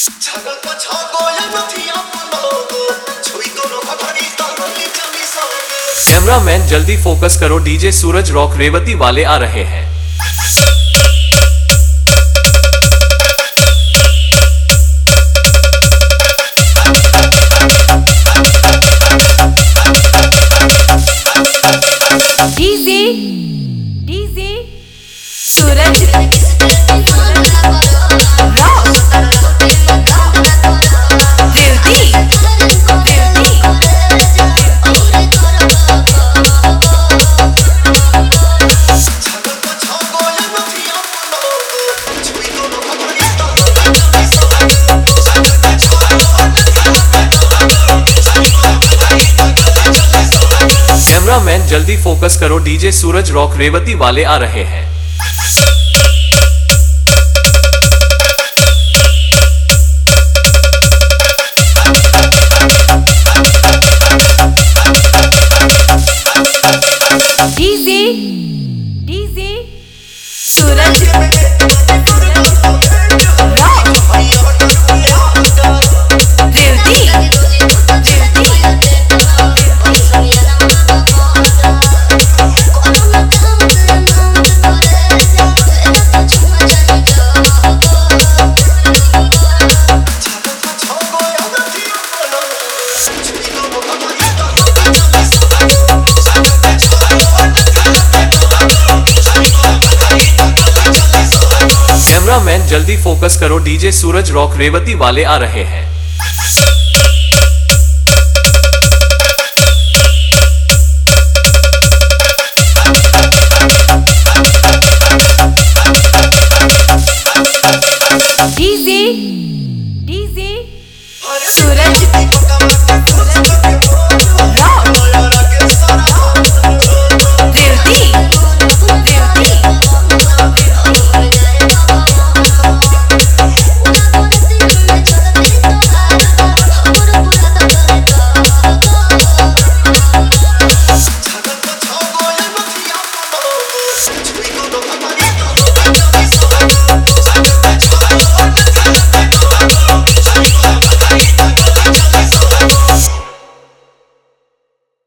Cameraman जल्दी focus करो, DJ Suraj rock Revati वाले आ रहे हैं। डीजे डीजे सूरज कैमरामैन जल्दी फोकस करो, डीजे सूरज रॉक रेवती वाले आ रहे हैं। डीजे डीजे सूरज कैमरामैन जल्दी फोकस करो, डीजे सूरज रॉक रेवती वाले आ रहे हैं। डीजे डीजे सूरज